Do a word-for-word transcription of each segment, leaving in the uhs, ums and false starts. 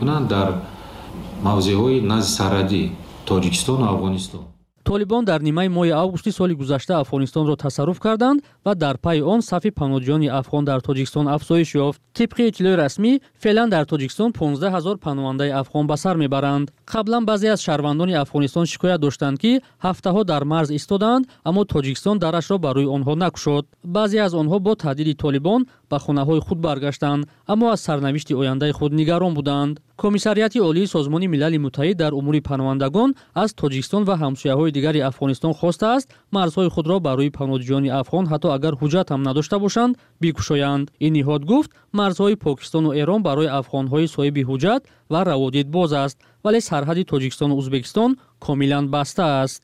дар мавзеъҳои назди сарҳадӣ Тоҷикистону Афғонистон. طالبان در نیمه ماه آگوست سال گذشته افغانستان را تصرف کردند و در پی آن صف پناهجویان افغان در تاجیکستان افزایش یافت. طبق اطلاع رسمی فعلا در تاجیکستان پانزده هزار پناهنده افغان به سر میبرند. قبلا بعضی از شهروندان افغانستان شکایت داشتند که هفته‌ها در مرز ایستادند اما تاجیکستان درش را برای آنها نگشود. بعضی از آنها با تهدید طالبان به خانه‌های خود برگشتند اما از سرنوشت آینده خود نگران بودند. کمیسریات عالی سازمان ملل متحد در امور پناهندگان از تاجیکستان و همسایه‌های دیگر افغانستان خواسته است مرزهای خود را برای پناهجویان افغان حتی اگر حجت هم نداشته باشند بگشایند. این نهاد گفت مرزهای پاکستان و ایران برای افغان‌های صاحب حجت و روادید باز است ولی سرحد تاجیکستان و ازبکستان کاملا بسته است.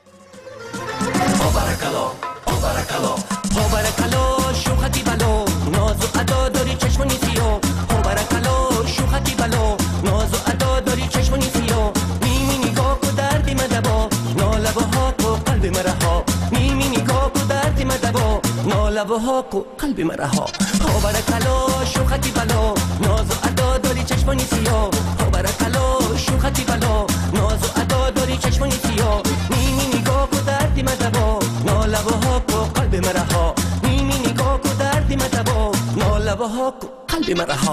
لبها کو قلب مرا ها برکلا شوختی بلا ناز و ادا داری چشمانی سیاه ها برکلا شوختی بلا ناز و ادا داری چشمانی سیاه نیمی نگاه کو دردی مدبا نالبها کو قلب مرا ها نیمی نگاه کو دردی مدبا نالبها کو قلب مرا ها.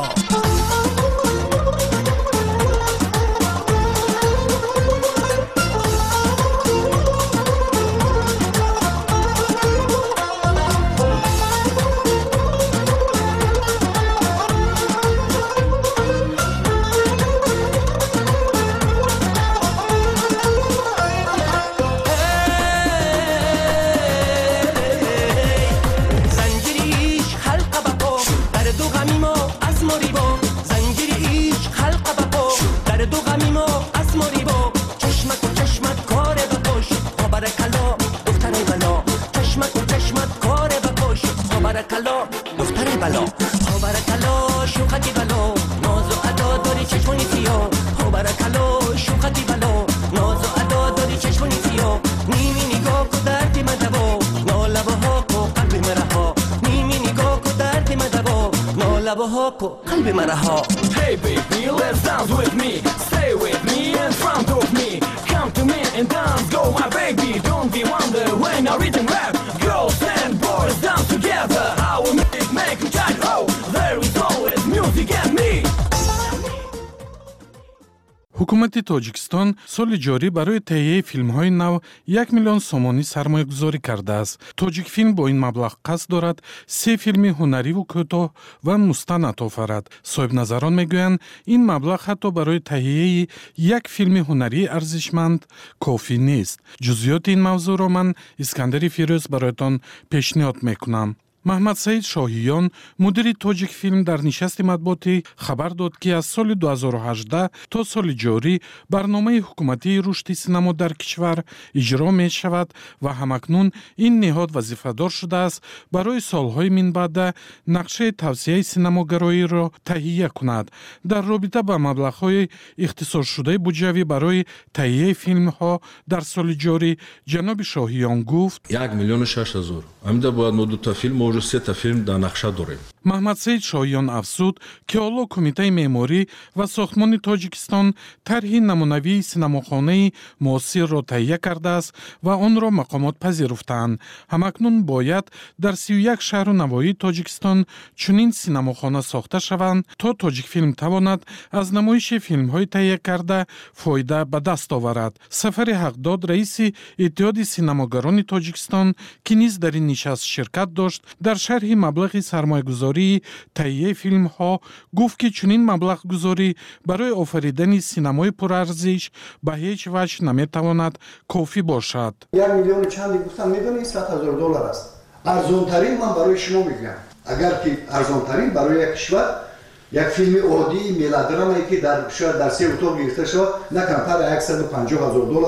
Hey baby, let's dance with me, stay with me in front of me, come to me and dance, go my baby, don't be wonder when I read and rap, girls and boys dance together, how we make it, make it tight, oh, there is always music and me. ҳукумати Тоҷикистон соли ҷорӣ барои таҳияи филмҳои нав як миллион сомонӣ сармоягузорӣ кардааст. Тоҷикфилм бо ин маблағ қасд дорад се филми ҳунариву кӯтоҳ ва мустанад офарад. соҳибназарон мегӯянд ин маблағ ҳатто барои таҳияи як филми ҳунарии арзишманд кофӣ нест. ҷузъиёти ин мавзӯъро ман Искандари Фирӯз бароятон пешниҳод мекунам. Маҳмад Саид Шоҳиён, мудири Тоҷикфилм, дар нишасти матбуотӣ хабар дод, ки аз соли ду ҳазору ҳаждаҳ то соли ҷорӣ барномаи ҳукуматии рушди синамо дар кишвар иҷро мешавад ва ҳамакнун ин неҳод вазифадор шудааст барои солҳои минбаъда нақшаи тавсияи синамогароиро таҳия кунад. Дар робита ба маблағҳои ихтисосшудаи буҷавӣ барои таҳияи филмҳо дар соли ҷорӣ ҷаноби Шоҳиён гуфт: як миллиону шаш ҳазор амида бояд мо дута филм сета филм дар нақша дорем. Маҳмад Саид Шоҳиён афзуд, ки ҳоло Кумитаи меъморӣ ва сохтмони Тоҷикистон тарҳи намунавии синамохонаи муосирро таҳия кардааст ва онро мақомот пазируфтаанд. Ҳамакнун бояд дар сию як шаҳру навоии Тоҷикистон чунин синамохона сохта шаванд, то Тоҷикфилм тавонад аз намоиши филмҳои таҳия карда фоида ба даст оварад. Сафари Ҳақдод, раиси иттиҳоди синамогарони Тоҷикистон, ки низ дар ин нишаст ширкат дошт, дар шарҳи маблағи сармоягузории таҳияи филмҳо гуфт, ки чунин маблағгузорӣ барои офаридани синамои пурарзиш ба ҳеҷ ваҷҳ наметавонад кофӣ бошад. як миллиону чанди гуфтам, медонед сад ҳазор доллар аст. арзонтарин ман барои шумо мегӯям. агар ки арзонтарин барои як кишвар як филми оддии мелодрамае ки дар шояд дар се утоқ гирифта шавад на камтар як саду панҷоҳ ҳазор доллар аст.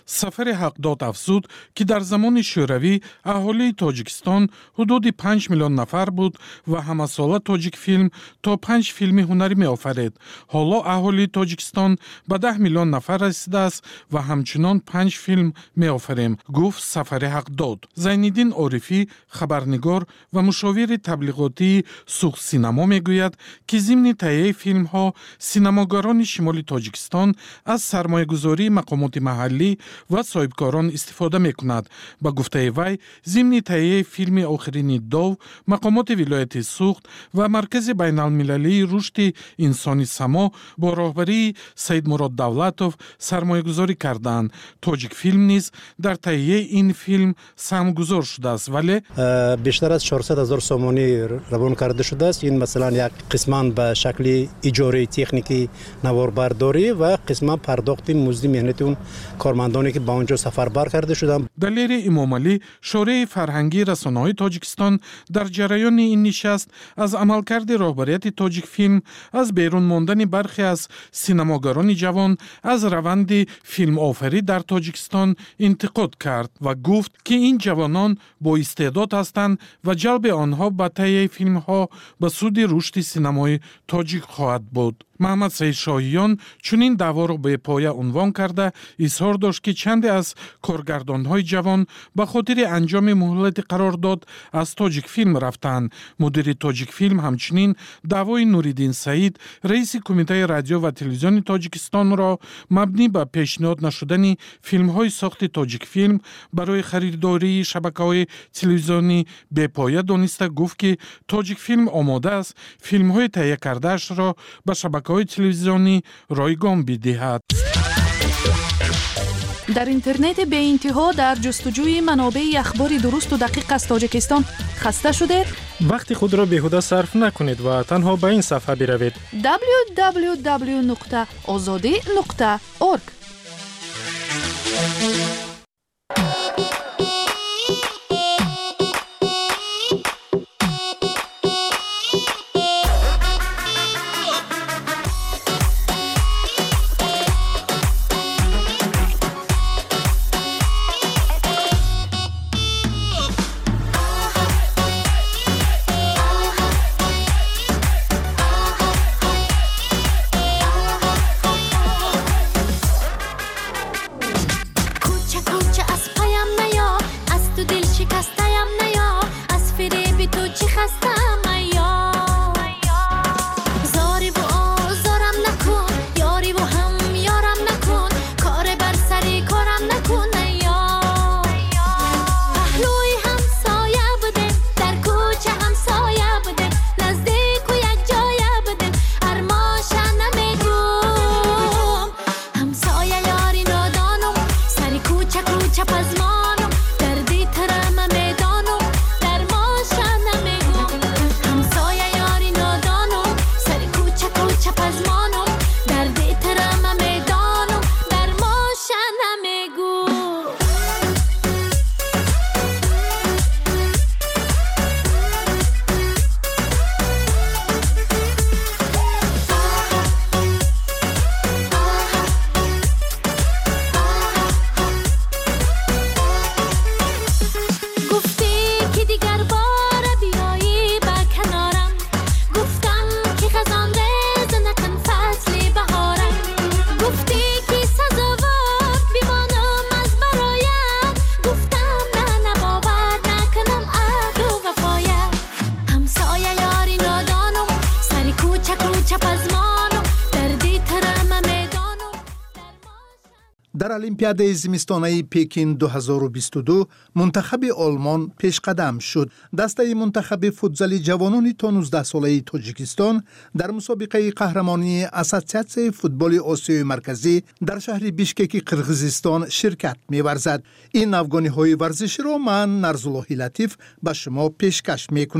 سفر حقداد افزود که در زمان شوروی اهالی تاجیکستان حدود پنج میلیون نفر بود و همه ساله تاجیک فیلم تا پنج فیلم هنری می آفرید. حالا اهالی تاجیکستان به ده میلیون نفر رسیده است و همچنان پنج فیلم می آفریم، گفت سفر حقداد. زینالدین عارفی خبرنگار و مشاور تبلیغاتی سوخت سینما می گوید که ضمن تهیه فیلم ها سینماگران شمال تاجیکستان از سرمایه گذاری مقامات محلی و صاحبکاران استفاده می کند. با گفته وی ضمن تهیه فیلم آخرین داو مقامات ولایت سوخت و مرکز بین المللی رشد انسانی سما با راهبری سید مراد دولتوف سرمایه گذاری کردند. تاجیک فیلم نیز در تهیه این فیلم سهمگذار شده است، ولی بیشتر از چهارصد هزار سومانی روان کرده شده است. این مثلا یک قسمان به شکل اجاره تکنیکی نواربرداری و قسمان پرداخت مزد مهنت اون کارمندانی که با اونجا سفربر کرده شدند. دلیر امام علی شورای فرهنگی رسانه‌های تاجیکستان در جریان این نشست از عملکرد راهبریت تاجیک فیلم از بیرون ماندن برخی از سینماگران جوان از روند فیلم آفری در تاجیکستان انتقاد کرد و گفت که این جوانان با استعداد هستند و جلب آنها به تهیه فیلم ها به سود رشد سینمای تاجیک خواهد بود. محمد سعید شاهیان چنین دعوا را به پایه عنوان کرده اظهار داشت که چند از کارگردان‌های جوان به خاطر انجام مهلت قرارداد از تاجیک فیلم رفتند. مدیر تاجیک فیلم همچنین دعوای نوریدین سعید رئیس کمیته رادیو و تلویزیون تاجیکستان را مبنی بر پیشنهاد نشدن فیلم‌های ساخت تاجیک فیلم برای خریداری شبکه‌های تلویزیونی به پایه دانسته. گفت که تاجیک فیلم آماده است فیلم‌های تهیه کرده‌اش را به شبکه‌های تلویزیونی رایگان بدهد. در اینترنت به انتها در جستجوی منابع اخبار درست و دقیق از تاجیکستان خسته شدید؟ وقتی خود را بیهوده صرف نکنید و تنها به این صفحه بروید دبلیو دبلیو دبلیو نقطه آزادی نقطه اورگ. در المپیاد زمستانه پکین دو هزار و بیست و دو منتخب آلمان پیش قدم شد. دسته منتخب فوتزال جوانان تا نوزده ساله تاجیکستان در مسابقه قهرمانی اساسیاسیون فوتبال آسیای مرکزی در شهر بیشکک قرقیزستان شرکت می‌ورزد. این افغانی های ورزشی را من نرزالله لطیف به شما پیشکش می‌کنم.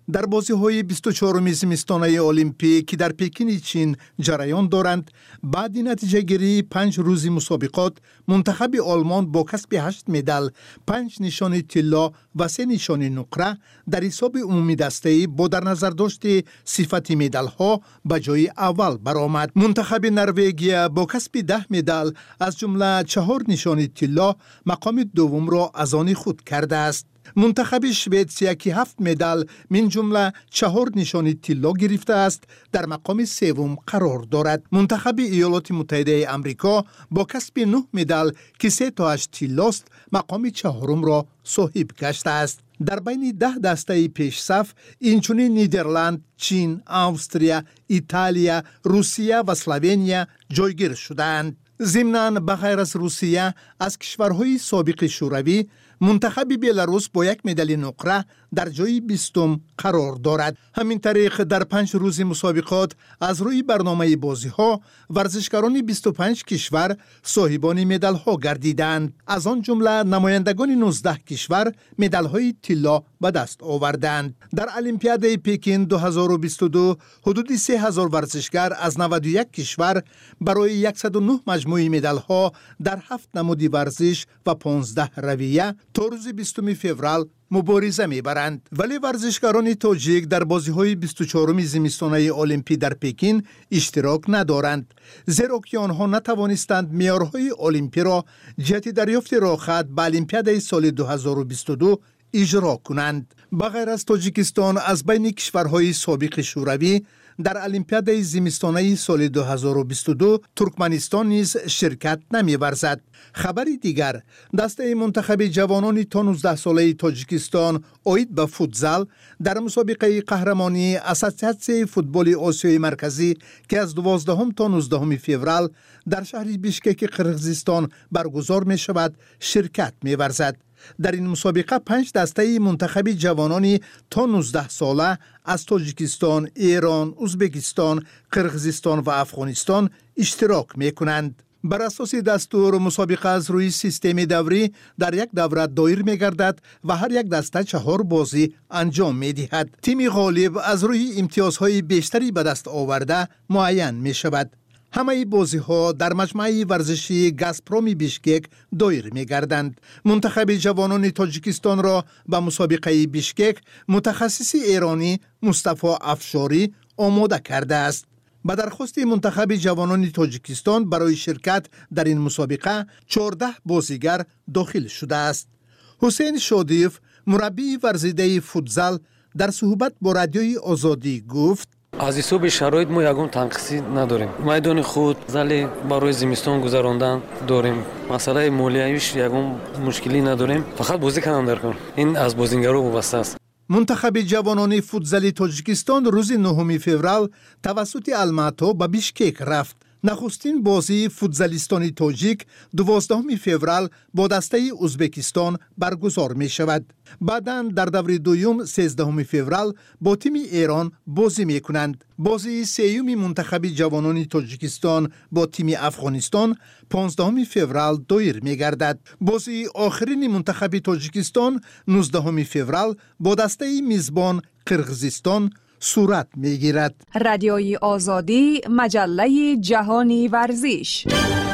در بازی‌های بیست و چهارم زمستانه المپیک که در پکین چین جریان دارند، بعد نتیجه گیری پنج روزی مسابقات، منتخب آلمان با کسب هشت مدال، پنج نشان طلا و سه نشان نقره در حساب عمومی دسته‌ای با در نظر داشت صفت مدال‌ها به جای اول برآمد. منتخب نروژ با کسب ده مدال از جمله چهار نشان طلا مقام دوم را از آن خود کرده است. منتخب شوئدیا که هفت مدال من جمله چهار نشان طلا گرفته است در مقام سوم قرار دارد. منتخب ایالات متحده آمریکا با کسب نه مدال که سه تاش طلاست مقام چهارم را صاحب گشته است. در بین ده دسته پیش صف اینچنین نیدرلند، چین، استرالیا، ایتالیا، روسیه و اسلوونیا جایگیر شدند. ضمناً بغیر از روسیه از کشورهای سابق شوروی منتخب بلاروس با یک مدال نقره در جای بیستم قرار دارد. همین طریق در پنج روز مسابقات از روی برنامه بازی ها ورزشکاران بیست و پنج کشور صاحبان مدال ها گردیدند. از آن جمله نمایندگان نوزده کشور مدال های طلا به دست آوردند. در المپیاد پکین دو هزار و بیست و دو حدود سه هزار ورزشکار از نود و یک کشور برای صد و نه مجموعه مدال ها در هفت نمود ورزش و پانزده رویه تا روز بیستم فوریه مبارزه میبرند. ولی ورزشکاران تاجیک در بازی‌های بیست و چهارم زمستانه المپیک در پکین اشتراک ندارند، زیرا که آنها نتوانستند معیارهای المپیک را جهت دریافت راهخط به المپیاد سال دو هزار و بیست و دو اجرا کنند. بغیر از تاجیکستان از بین کشورهای سابق شوروی در المپیاد زمستانه سال دو هزار و بیست و دو ترکمنستان نیز شرکت نمی‌ورزد. خبری دیگر، دسته منتخب جوانان تا نوزده ساله تاجیکستان آید به فوتزال در مسابقه قهرمانی اساسیاسیون فوتبال آسیای مرکزی که از دوازدهم تا نوزدهم فوریه در شهر بیشکک قرقیزستان برگزار می شود شرکت می ورزد. در این مسابقه پنج دسته منتخب جوانانی تا نوزده ساله از تاجیکستان، ایران، ازبکستان، قرقیزستان و افغانستان اشتراک می کنند. بر اساس دستور مسابقه از روی سیستم دوری در یک دوره دایر می گردد و هر یک دسته چهار بازی انجام می دهد. تیم غالب از روی امتیازهای بیشتری به دست آورده معین می شود. همه بازی ها در مجمع ورزشی گازپروم بیشکک دایر می گردند. منتخب جوانان تاجیکستان را به مسابقه بیشکک متخصص ایرانی مصطفی افشاری آماده کرده است. به درخواست منتخب جوانان تاجیکستان برای شرکت در این مسابقه چهارده بازیگر داخل شده است. حسین شادیف، مربی ورزیده فوتزال، در صحبت با رادیوی آزادی گفت: از حساب شرایط ما یگان تنقیصی نداریم. میدان خود زل برای زمستان گذراندن داریم. مسئله مالیاتیش یگان مشکلی نداریم. فقط بازی کننده کن. این از بازیگرا وابسته است. منتخب جوانان فوتزال تاجیکستان روز نهم فوریه توسط الماتا به بیشکک رفت. نخستین بازی فوتزالیستان تاجیک دوازدهم فوریه با دسته ازبکستان برگزار می شود. بعداً در دور دوم سیزدهم فوریه با تیم ایران بازی می کنند. بازی سیوم منتخب جوانان تاجیکستان با تیم افغانستان پانزدهم فوریه دایر می گردد. بازی آخرین منتخب تاجیکستان نوزدهم فوریه با دسته میزبان قرقیزستان صورت می گیرد. رادیوی آزادی، مجله جهانی ورزش.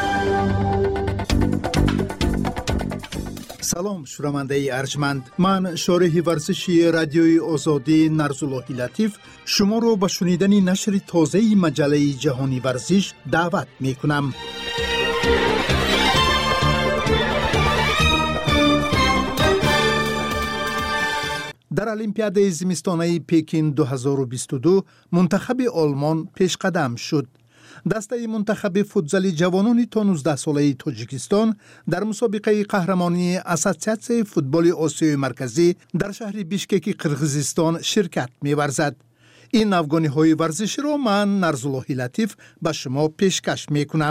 سلام شنونده ارجمند، من شارح ورزشی رادیوی آزادی نرزالله لطیف شما رو به شنیدن نشر تازه مجله جهانی ورزش دعوت می کنم. در المپیاد زمستانه پکین دو هزار و بیست و دو منتخب آلمان پیش قدم شد. دسته منتخب فوتزال جوانان تا نوزده ساله تاجیکستان در مسابقه قهرمانی اساسیاسیون فوتبال آسیای مرکزی در شهر بیشکک قرقیزستان شرکت می‌ورزد. این افغانی های ورزشی را من نرزالله لطیف به شما پیشکش می‌کنم.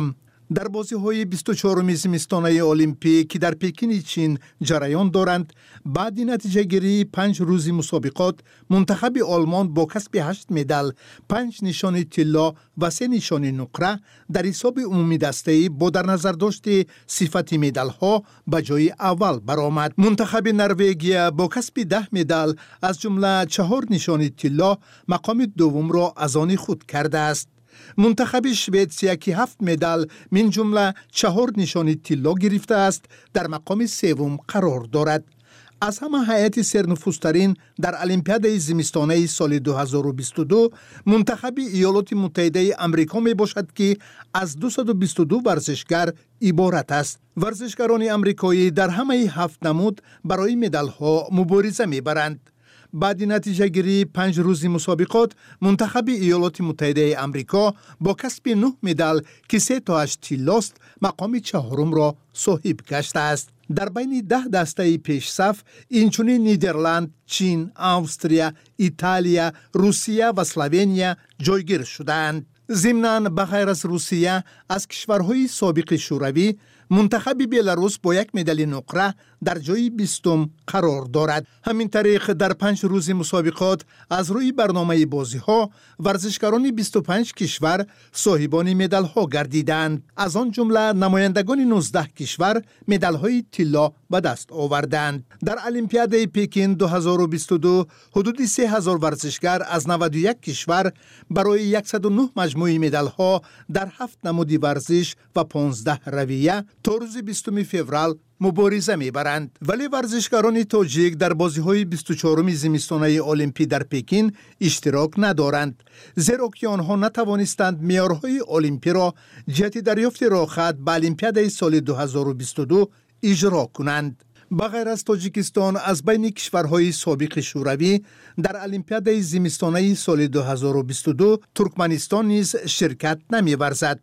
در بازی‌های بیست و چهارم زمستانه المپیک که در پکین چین جریان دارند، بعد نتیجه گیری پنج روزی مسابقات، منتخب آلمان با کسب هشت مدال، پنج نشان طلا و سه نشان نقره در حساب عمومی دسته‌ای با در نظر داشت صفت مدال‌ها به جای اول برآمد. منتخب نروژ با کسب ده مدال از جمله چهار نشان طلا مقام دوم را از آن خود کرده است. منتخب شوئدیا که هفت مدال من جمله چهار نشان طلا گرفته است در مقام سوم قرار دارد. از همه هیئت سرنفوذترین در المپیاد زمستانه سال دو هزار و بیست و دو منتخب ایالات متحده آمریکا می باشد که از دویست و بیست و دو ورزشکار عبارت است. ورزشکاران آمریکایی در همه هفت نمود برای مدال ها مبارزه می برند. بعد نتیجه گیری پنج روزی مسابقات، منتخب ایالات متحده آمریکا با کسب نه مدال که سه تاش طلاست مقام چهارم را صاحب گشته است. در بین ده دسته پیش صف اینچنین نیدرلند، چین، استرالیا، ایتالیا، روسیه و اسلوونیا جایگیر شدند. ضمناً بغیر از روسیه از کشورهای سابق شوروی منتخب بلاروس با یک مدال نقره در جای بیستم قرار دارد. همین طریق در پنج روز مسابقات از روی برنامه بازی ها ورزشکاران بیست و پنج کشور صاحبان مدال ها گردیدند. از آن جمله نمایندگان نوزده کشور مدال های طلا به دست آوردند. در المپیاد پکین دو هزار و بیست و دو حدود سه هزار ورزشکار از نود و یک کشور برای صد و نه مجموعه مدال ها در هفت نمودی ورزش و پانزده رویه تا روز بیستم فوریه مبارزه میبرند. ولی ورزشکاران تاجیک در بازی‌های بیست و چهارم زمستانه المپیک در پکین اشتراک ندارند، زیرا که آنها نتوانستند معیارهای المپیک را جهت دریافت راهخط به المپیاد سال دو هزار و بیست و دو اجرا کنند. بغیر از تاجیکستان از بین کشورهای سابق شوروی در المپیاد زمستانه سال دو هزار و بیست و دو ترکمنستان نیز شرکت نمی‌ورزد.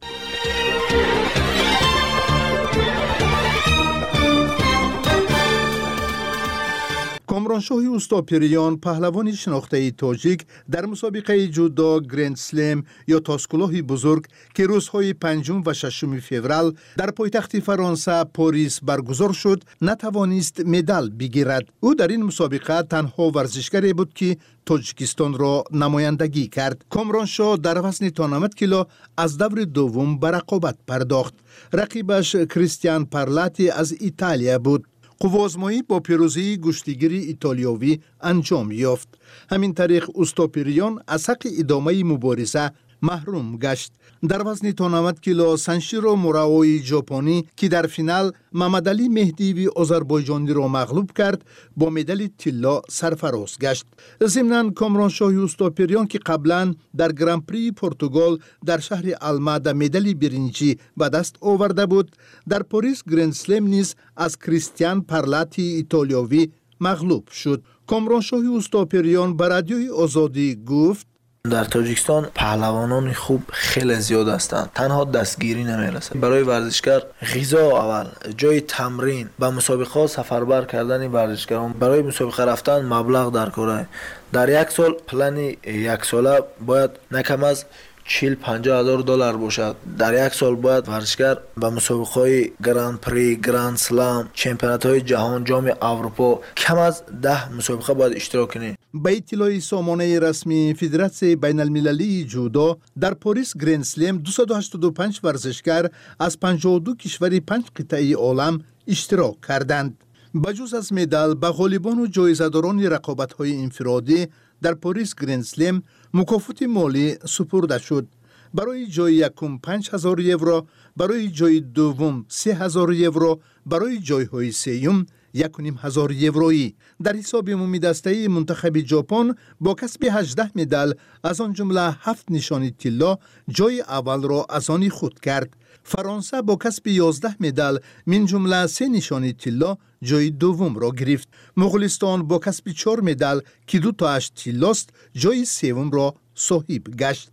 کامرانشاه اوستاپیریان پهلوان شناخته تاجیک در مسابقه جودو گرند سلم یا تاسکلاه بزرگ که روزهای پنجم و ششم فوریه در پایتخت فرانسه پاریس برگزار شد نتوانست مدال بگیرد. او در این مسابقه تنها ورزشکاری بود که تاجیکستان را نمایندگی کرد. کامرانشاه در وزن تا نود کیلو از دور دوم به رقابت پرداخت. رقیبش کریستیان پارلاتی از ایتالیا بود. قوازمایی با پیروزی گشتیگیری ایتالیایی انجام یافت. همین طریق اوستاپیریان از حق ادامه مبارزه محروم گشت. در وزن تا نود کیلو سنشیرو موراوی ژاپنی که در فینال محمدعلی مهدیوی آذربایجانی را مغلوب کرد با مدال طلا سرفراز گشت. ضمناً کامرانشاه اوستاپیریان که قبلا در گران پری پرتغال در شهر المادا مدال برنجی به دست آورده بود، در پاریس گرند سلم نیز از کریستیان پارلاتی ایتالیایی مغلوب شد. کامرانشاه اوستاپیریان به رادیوی آزادی گفت: در تاجیکستان پهلوانان خوب خیلی زیاد هستند، تنها دستگیری نمیرسه. برای ورزشکار غذا اول، جای تمرین، با مسابقه سفربر کردن ورزشکاران، برای مسابقه رفتن مبلغ در کاره. در یک سال پلن یک ساله باید نکم از چهل پنجاه هزار دلار باشد. در یک سال باید ورزشکار به مسابقه‌های گران پری، گراند سلام، چمپیونات‌های جهان، جام اروپا کم از ده مسابقه باید اشتراک کنه. به اطلاع سامانه رسمی فدراسیون بین المللی جودو در پاریس گرند سلم دویست و هشتاد و پنج ورزشکار از پنجاه و دو کشور پنج قطعه عالم اشتراک کردند. بجز از مدال به غالبان و جایزه‌داران رقابت‌های انفرادی در پاریس گرند سلم مکافات مالی سپرده شد. برای جای یکم پنج هزار یورو، برای جای دوم سه هزار یورو، برای جایهای سوم یک و نیم هزار یورویی. در حساب عمومی دسته منتخب ژاپن با کسب هجده مدال از آن جمله هفت نشان طلا جای اول را از آن خود کرد. فرانسه با کسب یازده مدال من جمله سه نشان طلا جای دوم را گرفت. مغولستان با کسب چهار مدال که دو تاش طلاست جای سوم را صاحب گشت.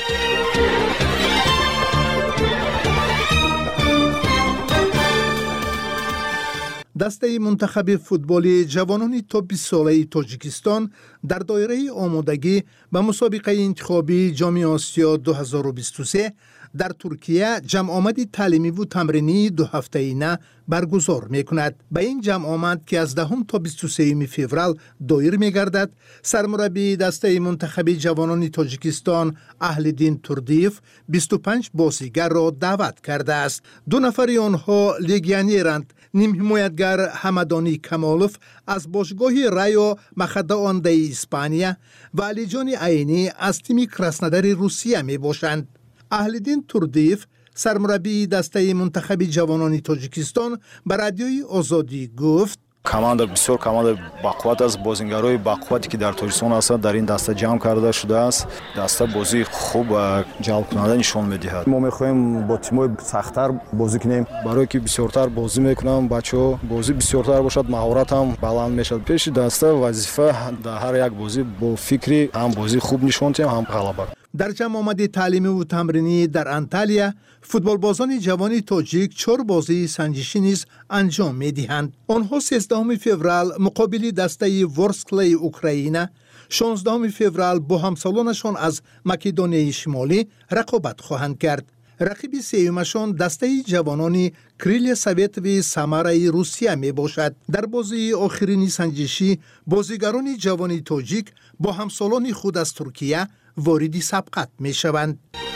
دسته منتخب فوتبال جوانان تا بیست ساله تاجیکستان در دایره آمادگی به مسابقه انتخابی جام آسیا دو هزار و بیست و سه در ترکیه جمع آمد تعلیمی و تمرینی دو هفته‌ایانه برگزار میکند. به این جمع آمد که از دهم تا بیست و سوم فوریه دایر میگردد، سرمربی دسته منتخب جوانان تاجیکستان اهلدین توردیف بیست و پنج بازیگر را دعوت کرده است. دو نفر آنها لیگیونرند. نیم حمایتگر حمدانی کمالوف از باشگاه رایو مخداونده اسپانیا و علی جان عینی از تیم کراسنودار روسیه می باشند. اهلدین توردیف سرمربی دسته منتخب جوانان تاجیکستان به رادیوی آزادی گفت: команда бисёр команда бақувват аст. бозингарои бақуввате ки дар тоҷикистон ҳастанд дар ин даста ҷамъ карда шудааст. даста бозии хуб ва ҷалбкунанда нишон медиҳад. мо мехоҳем бо тимои сахттар бозӣ кунем, барое ки бисёртар бозӣ мекунанд бачаҳо, бозӣ бисёртар бошад, маҳорат ҳам баланд мешавад. пеши даста вазифа дар ҳар як бозӣ бо фикри ҳам бозӣ хуб нишон диҳем, ҳам ғалаба. در جمع آمد تعلیمی و تمرینی در انتالیا فوتبالبازان جوان تاجیک چهار بازی سنجشی نیز انجام می‌دهند. آنها سیزدهم فوریه مقابل دسته ورسکلی اوکراین، شانزدهم فوریه با همسالانشان از مکدونیای شمالی رقابت خواهند کرد. رقیب سومشان دسته جوانان کریل سویت و سامارای روسیه می باشد. در بازی آخرین سنجشی بازیگران جوان تاجیک با همسالان خود از ترکیه وارد سبقت می شوند.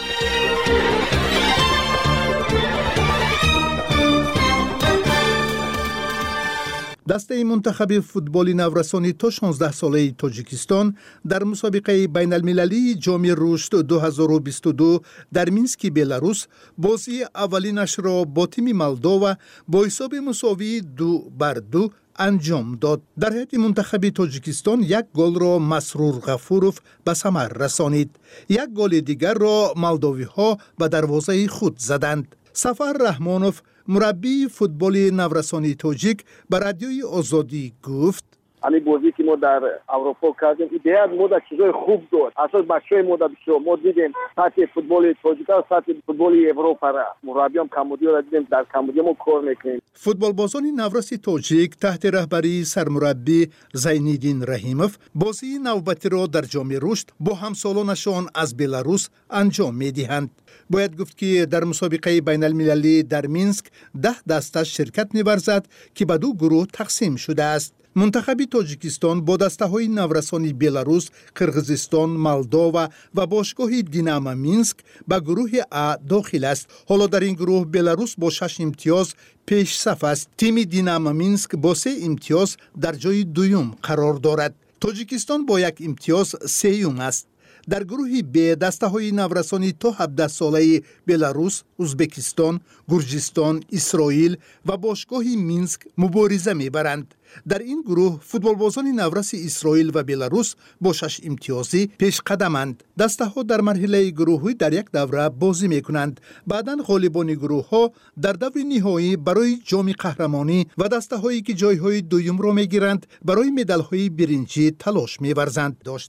دسته منتخب فوتبال نورسانی تا شانزده ساله تاجیکستان در مسابقه بین المللی جام رشد دو هزار و بیست و دو در مینسک بلاروس بازی اولینش را با تیم مولداوا با حساب مساوی دو بر دو انجام داد. در هیئت منتخب تاجیکستان یک گل را مسرور غفوروف به ثمر رسانید. یک گل دیگر را مولداوی ها به دروازه خود زدند. سفر رحمانوف مربی فوتبال نورسانی تاجیک به رادیوی آزادی گفت: همین بازی که ما در اروپا کردیم ایده ما در چیزای خوب داد. اساس بچهای ما در بسیار ما دیدیم سطح فوتبال تاجیکستان سطح فوتبال اروپا را مربی هم کمبودی را دیدیم، در کمبودی ما کار میکنیم. فوتبال بازان نورسی تاجیک تحت رهبری سرمربی زینالدین رحیموف بازی نوبتی را در جام رشد با همسالانشان از بلاروس انجام میدهند. باید گفت که در مسابقه بین المللی در مینسک ده دسته شرکت می‌ورزد که به دو گروه تقسیم شده است. منتخب تاجیکستان با دسته های نورسانی بلاروس، قرغیزستان، مولداوا و باشگاه دیناما مینسک به گروه ا داخل است. حالا در این گروه بلاروس با شش امتیاز پیش صف است. تیم دیناما مینسک با سه امتیاز در جای دوم قرار دارد. تاجیکستان با یک امتیاز سوم است. در گروه ب دسته های نورسانی تا هفده ساله بلاروس، ازبکستان، گرجستان، اسرائیل و باشگاه مینسک مبارزه میبرند. در این گروه فوتبالبازان نورس اسرائیل و بلاروس با شش امتیازی پیش قدمند. دسته ها در مرحله گروهی در یک دوره بازی میکنند. بعداً غالبان گروه ها در دور نهایی برای جام قهرمانی و دسته هایی که جای های دوم را میگیرند برای مدال های برنجی تلاش میورزند. داشت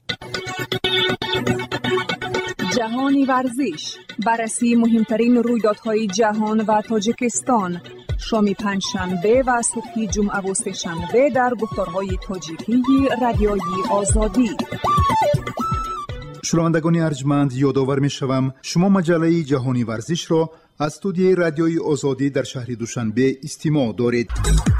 جهانی ورزش، بررسی مهمترین رویدادهای جهان و تاجیکستان، شام پنجشنبه و صبح جمعه و سه‌شنبه در گفتارهای تاجیکی رادیوی آزادی. شنوندگان ارجمند، یادآور می‌شوم شما مجله جهانی ورزش را از استودیوی رادیوی آزادی در شهر دوشنبه استماع دارید.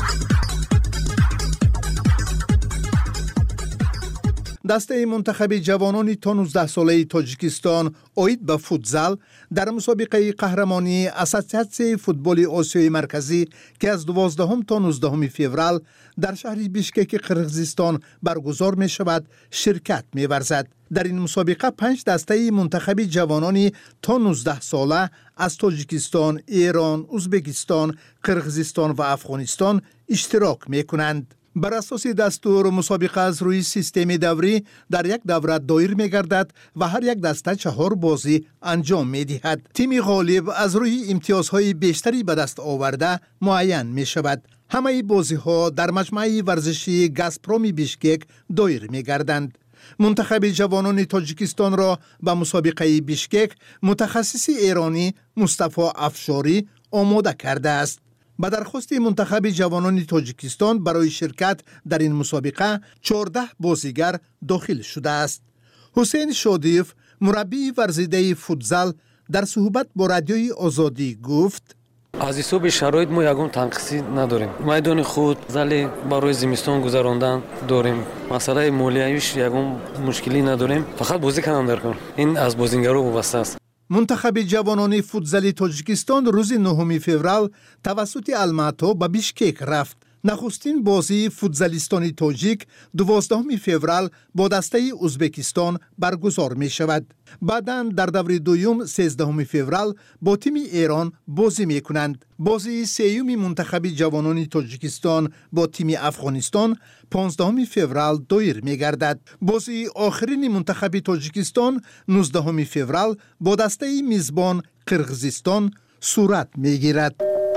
دسته منتخب جوانان تا نوزده ساله تاجیکستان اوید به فوتزال در مسابقه قهرمانی اساسیاسیون فوتبال آسیای مرکزی که از دوازدهم تا نوزدهم فوریه در شهر بیشکک قرغیزستان برگزار می شود شرکت می ورزد. در این مسابقه پنج دسته منتخب جوانان تا نوزده ساله از تاجیکستان، ایران، ازبکستان، قرغیزستان و افغانستان اشتراک می کنند. بر اساس دستور مسابقه از روی سیستم دوری در یک دوره دایر می گردد و هر یک دسته چهار بازی انجام می دهد. تیم غالب از روی امتیازهای بیشتری به دست آورده معین می شود. همه بازی ها در مجمع ورزشی گازپروم بیشکک دایر می گردند. منتخب جوانان تاجیکستان را به مسابقه بیشکک متخصص ایرانی مصطفی افشاری آماده کرده است. به درخواست منتخب جوانان تاجیکستان برای شرکت در این مسابقه چهارده بازیگر داخل شده است. حسین شادیف مربی ورزیده فوتزال در صحبت با رادیوی آزادی گفت: аз ҳисоби шароит мо ягон танқисӣ надорем. майдони худ зали барои зимистон гузарондан дорем. масъалаи молиявиш ягон мушкилӣ надорем. фақат бозӣ канам дар кор. ин аз бозингаро вобаста аст. منتخب جوانان فوتزالی تاجیکستان روز نهم فوریه توسط الماتا به بیشکک رفت. نخستین بازی فوتزالیستان تاجیک دوازدهم فوریه با دسته ازبکستان برگزار می شود. بعداً در دور دوم سیزدهم فوریه با تیم ایران بازی می کنند. بازی سیوم منتخب جوانان تاجیکستان با تیم افغانستان پانزدهم فوریه دایر می گردد. بازی آخرین منتخب تاجیکستان نوزدهم فوریه با دسته میزبان قرقیزستان صورت می گیرد.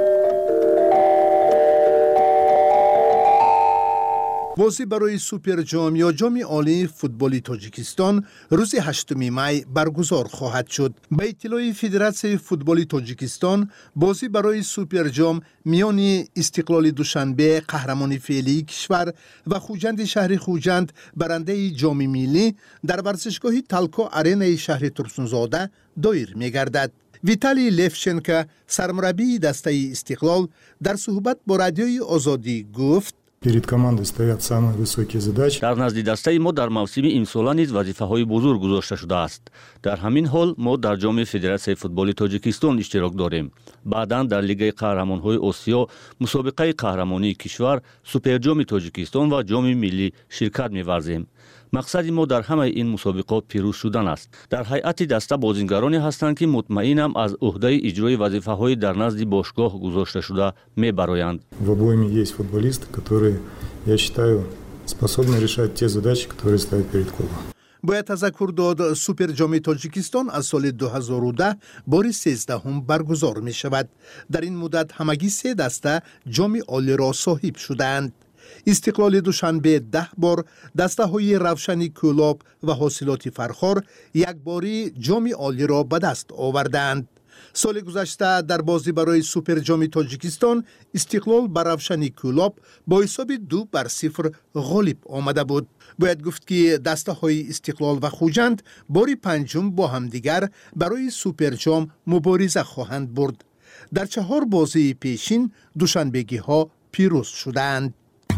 بازی برای سوپر جام یا جام عالی فوتبال تاجیکستان روز هشتم می برگزار خواهد شد. به اطلاع فدراسیون فوتبال تاجیکستان، بازی برای سوپر جام میان استقلال دوشنبه قهرمان فعلی کشور و خوجند شهر خوجند برنده جام ملی در ورزشگاه تالکو آرنا شهر ترسونزاده دایر می‌گردد. ویتالی لفشنکو سرمربی دسته استقلال در صحبت با رادیوی آزادی گفت: перед командой стоят самые высокие задачи. дар назди дастаи мо дар мавсими имсола низ вазифаҳои бузург гузошта шудааст. дар ҳамин ҳол мо дар ҷоми федератсияи футболи тоҷикистон иштирок дорем. баъдан дар лигаи қаҳрамонҳои осиё, мусобиқаи қаҳрамонии кишвар, суперҷоми тоҷикистон ва ҷоми миллӣ ширкат меварзем. мақсади мо дар ҳамаи ин мусобиқот пирӯз шудан аст. дар ҳайати даста бозингароне ҳастанд ки мутмаинам аз уҳдаи иҷрои вазифаҳои дар назди бошгоҳ гузошташуда мебароянд. В обойме есть футболисты, которые, я считаю, способны решать те задачи, которые стоят перед клубом. باید تذکر داد سوپر جام تاجیکستان از سال دو هزار و ده بار سیزدهم برگزار می شود. در این مدت همگی سه دسته جام عالی را صاحب شدند. استقلال دوشنبه ده بار، دسته های روشنی کولاب و حاصلات فرخار یک باری جام عالی را به دست آوردند. سال گذشته در بازی برای سوپر جام تاجیکستان استقلال بر روشنی کولاب با حساب دو بر صفر غالب آمده بود. باید گفت که دسته های استقلال و خوجند باری پنجم با همدیگر برای سوپر جام مبارزه خواهند برد. در چهار بازی پیشین دوشنبگی ها پیروز شدند.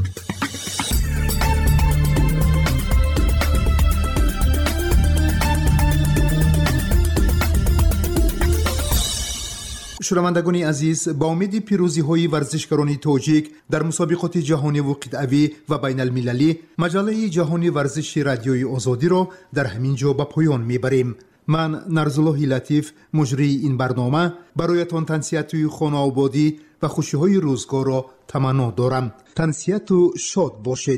شنوندگان عزیز، با امید پیروزی های ورزشکاران تاجیک در مسابقات جهانی و قطعی و بین المللی، مجله جهانی ورزش رادیوی آزادی را در همین جا به پایان میبریم. من نرزالله لطیف مجری این برنامه برایتان تنسیت و خانه آبادی و خوشی های روزگار را تمنا دارم. تنسیت و شاد باشید.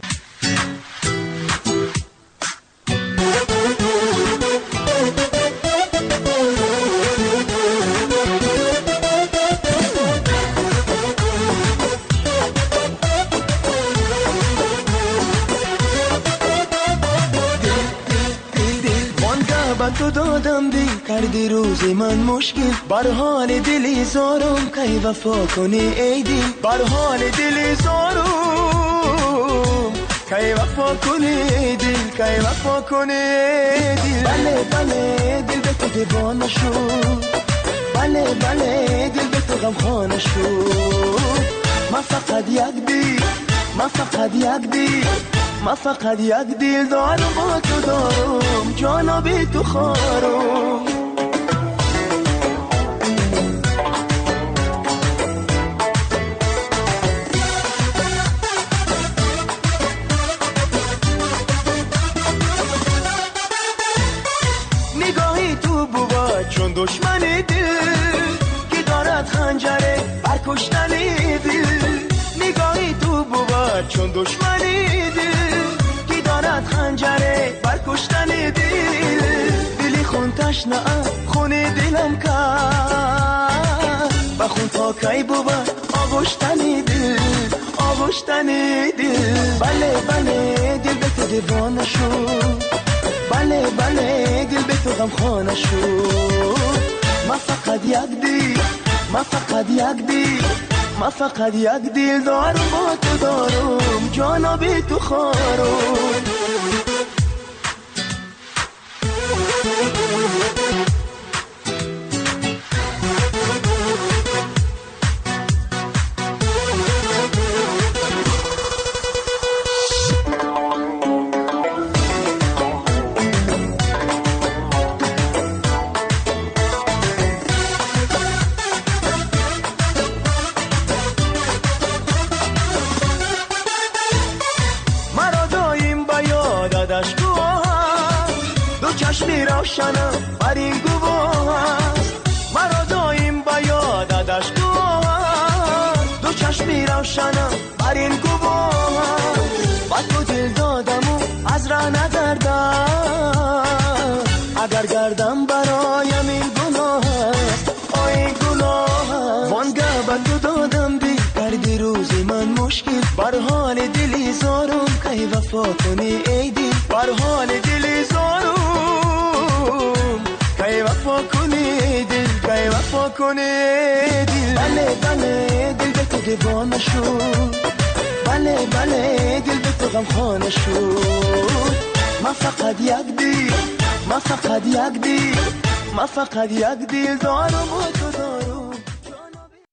تو دادم دی کردی روز من مشکل بر حال دلی زارم کی وفا کنی ای دل بر حال دلی زارم کی وفا کنی ای دل کی وفا کنی ای دل بله بله دل به تو دیوانه شد بله بله دل به تو غمخانه شد من فقط یک دل من فقط یک دل من فقط یک دل دارم با تو دارم جانا بی تو خارم نگاهی تو بوا چون دشمنی دل که دارد خنجره بر کشتنی دل نگاهی تو بوا چون دشمنی دل خنجره بر کشتن دل دلی خون تشنه خون دلم کرد و خون تا کی بود آغشتن دل آغشتن دل بله بله دل به تو دیوانه شد بله بله دل به تو غمخانه شد من فقط یک دل من فقط یک دل من فقط یک دل دارم با تو دارم جانا بی تو خارم چشمی روشنم بر این گواه است مرا دایم با یادش گواه است دو چشمی روشنم بر این گواه است با تو دل دادم و از راه نگردم اگر گردم برایم این گناه است آی گناه است وانگه بر تو دادم دی کردی روزی من مشکل بر حال دلی زارم که وفا کنی ای دل بر حال دلی زارم که وفا کنی دل که وفا کنی دل بله بله دل به تو دیوانه شد بله بله دل به تو غمخانه شد ما فقط یک دل ما فقط یک دل ما فقط یک دل دارم و